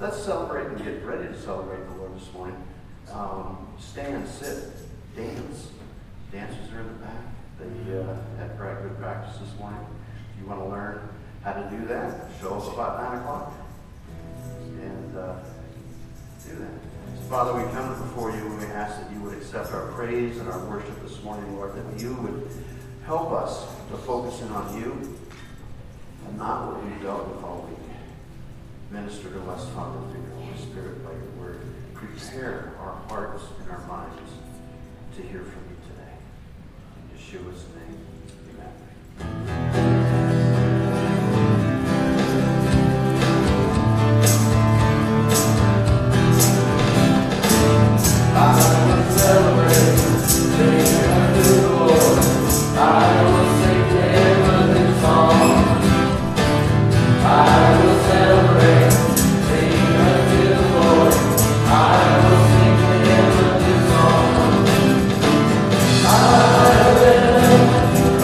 let's celebrate and get ready to celebrate the Lord this morning. Stand, sit, dance. Dancers are in the back. They had good practice this morning. If you want to learn how to do that, show up about 9 o'clock and do that. So Father, we come before you and we ask that you would accept our praise and our worship this morning, Lord, that you would help us to focus in on you and not what we've dealt with all week. Minister to us, Father, through your Holy Spirit by your word. Prepare our hearts and our minds to hear from you today. In Yeshua's name, amen. I will celebrate, sing unto the Lord. I will sing him a new song. I will celebrate, sing unto the Lord. I will sing him a new song. I will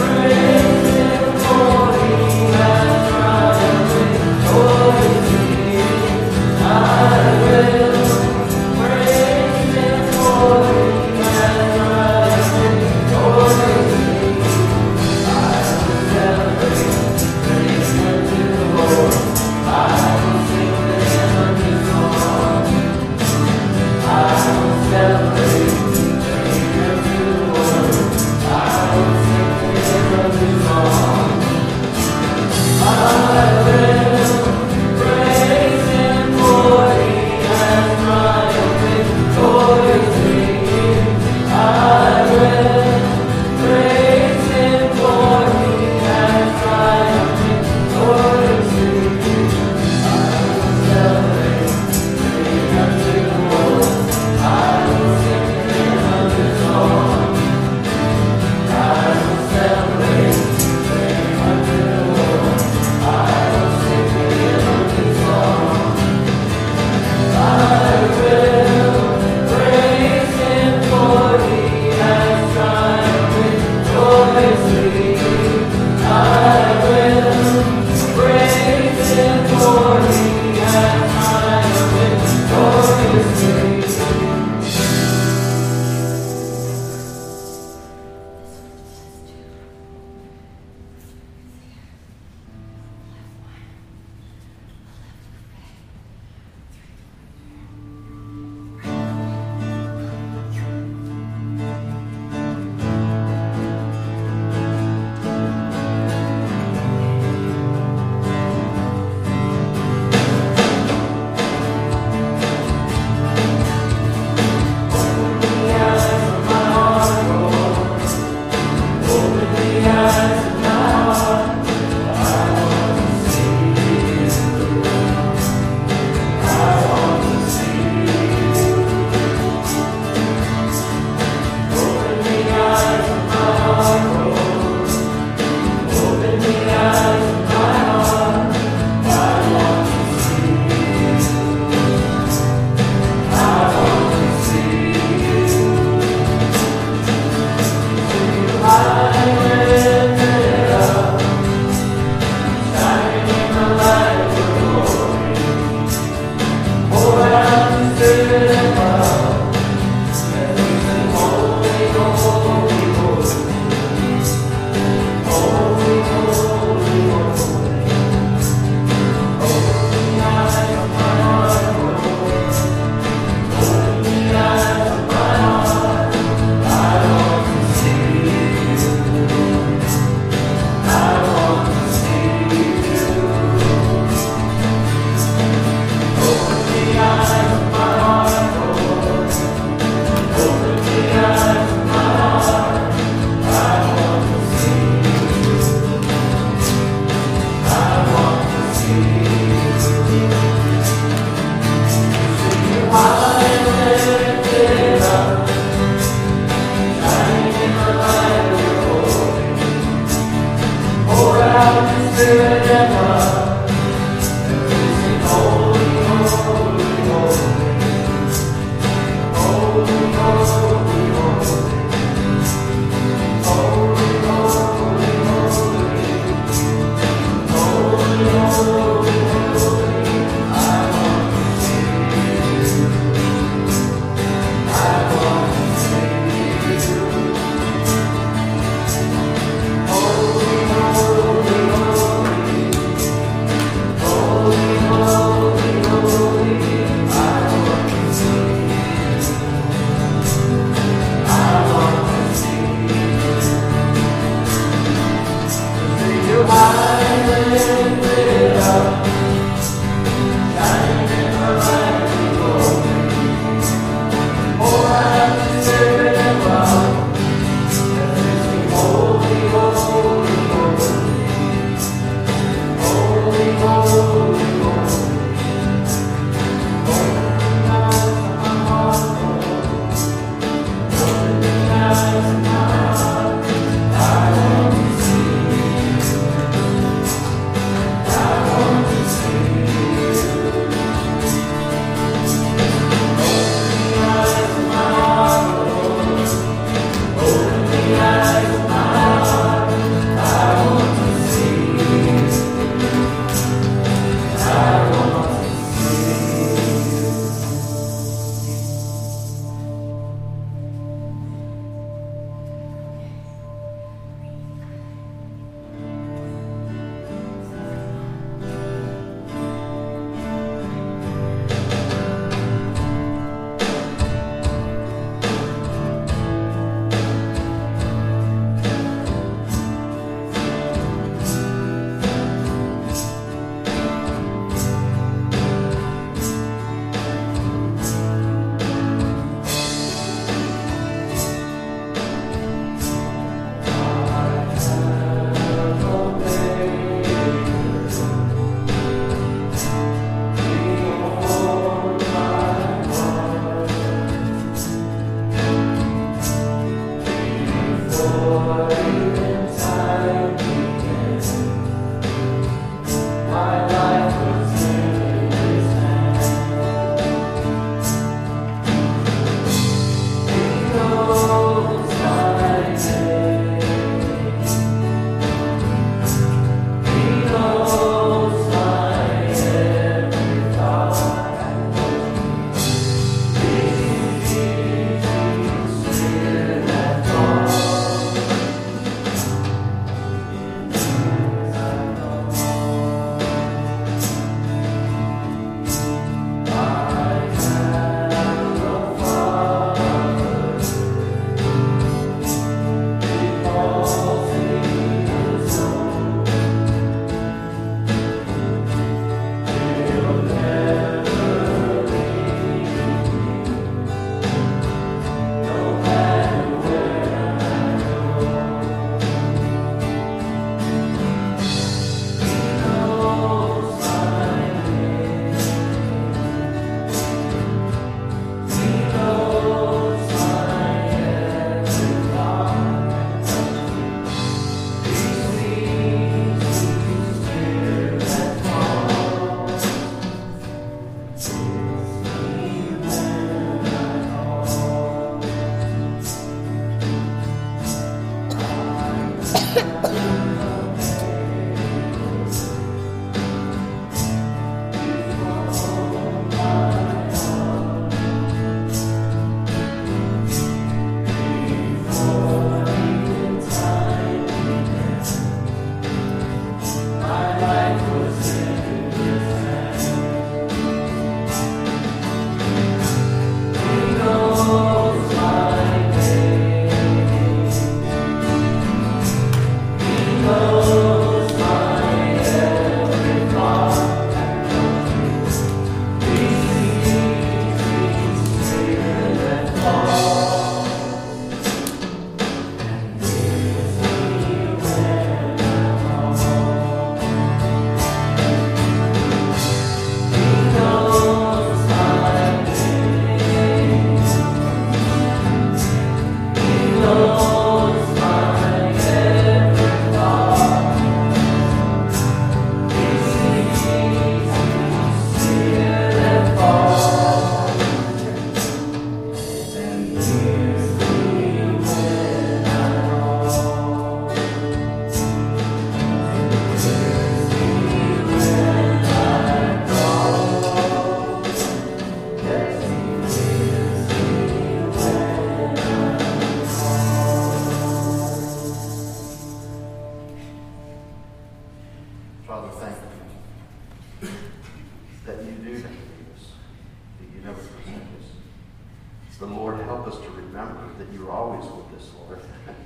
Father, thank you that you do never leave us, that you never forsake us. But Lord, help us to remember that you're always with us, Lord.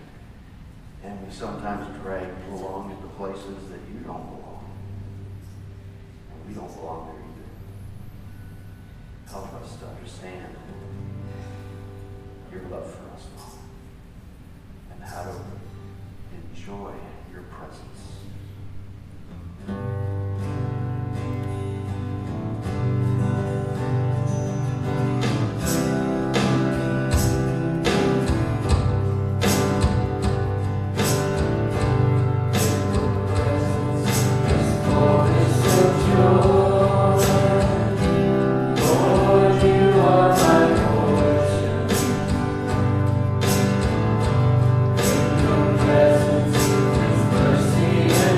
And we sometimes drag you along into places that you don't belong. And we don't belong there either. Help us to understand your love for us, Lord, and how to enjoy your presence. Mercy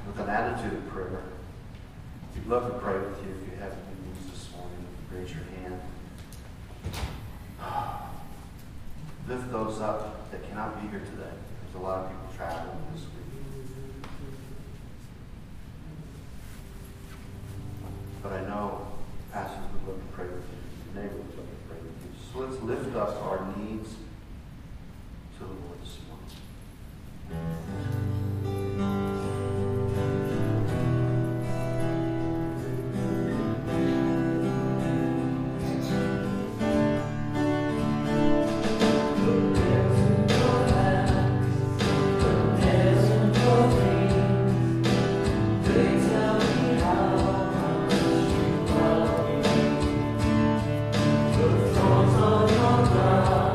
with an attitude of prayer. We'd love to pray with you if you have any needs this morning. Raise your hand. Lift those up that cannot be here today. There's a lot of people traveling this week. But I know pastors would love to pray with you. Your neighbor would love to pray with you. So let's lift up our needs to the Lord this morning.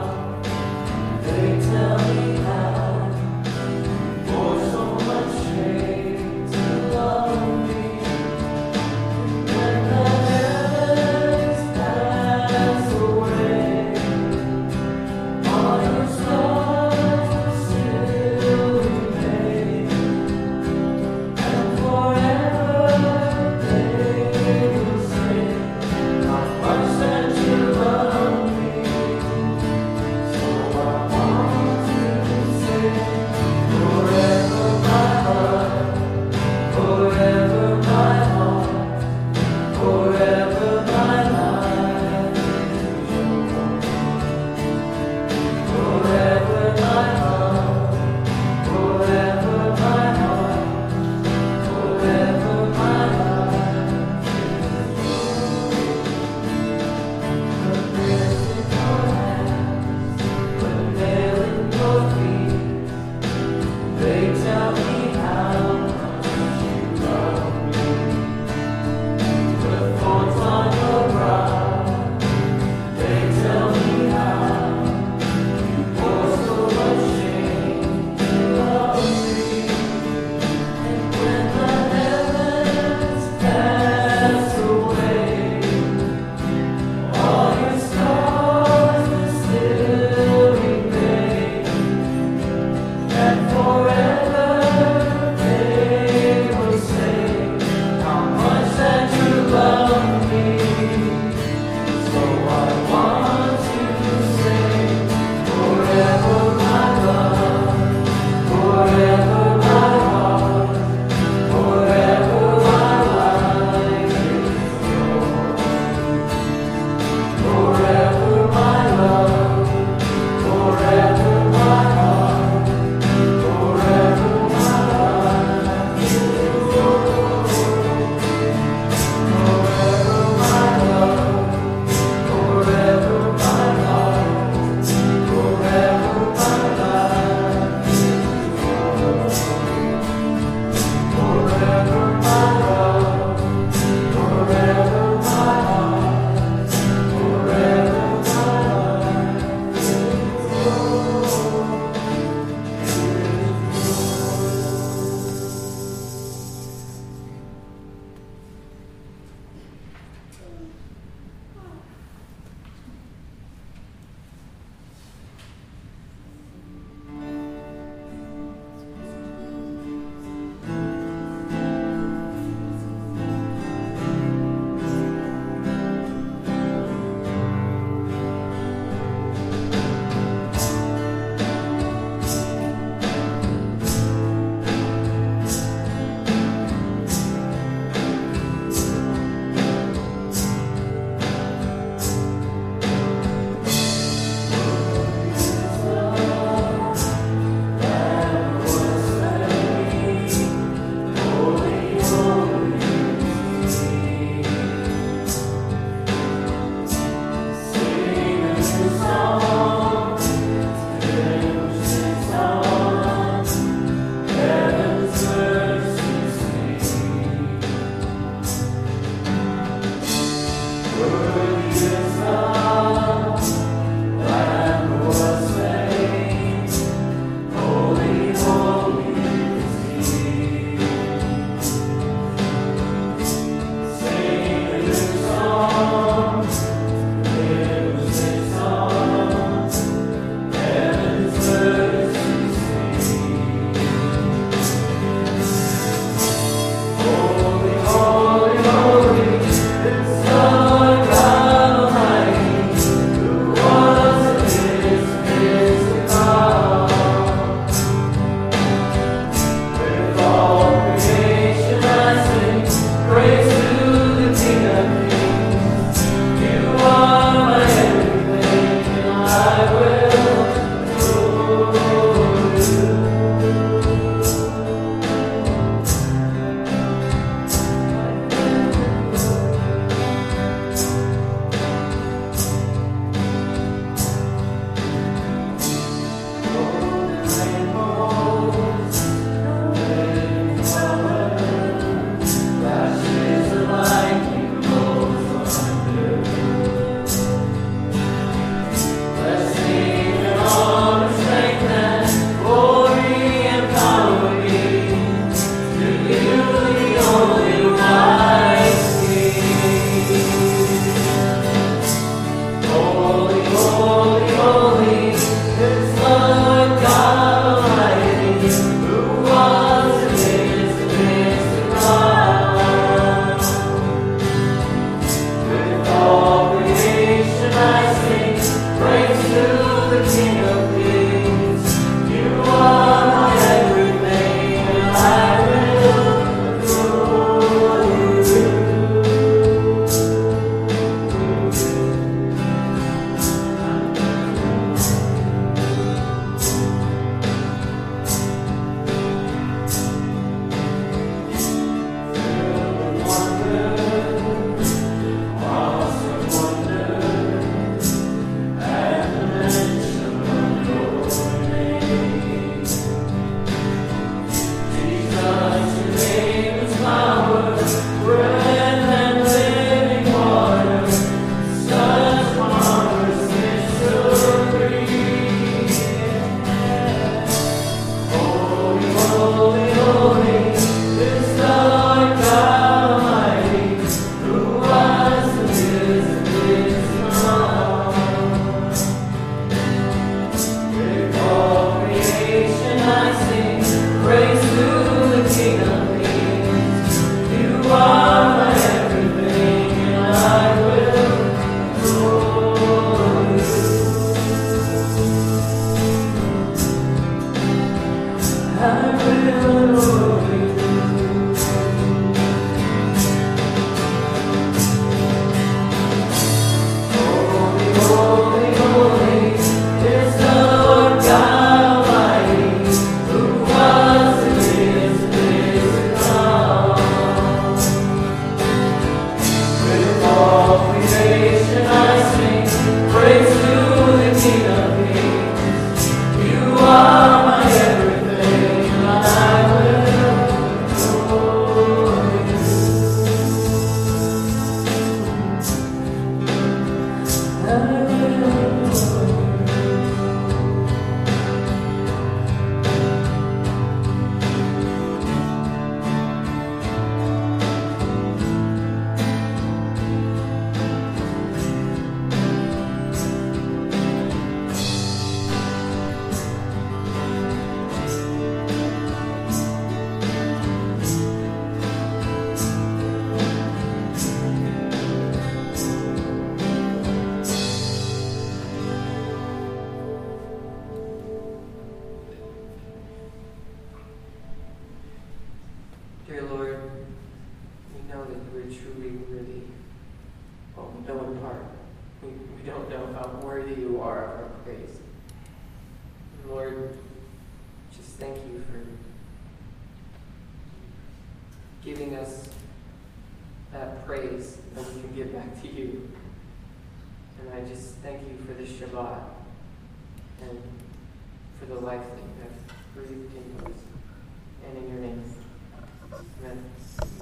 Dear Lord, we know that you are truly worthy. Well, we know in part. We don't know how worthy you are of our praise. And Lord, just thank you for giving us that praise that we can give back to you. And I just thank you for this Shabbat and for the life that you have breathed into us. And in your name, amen.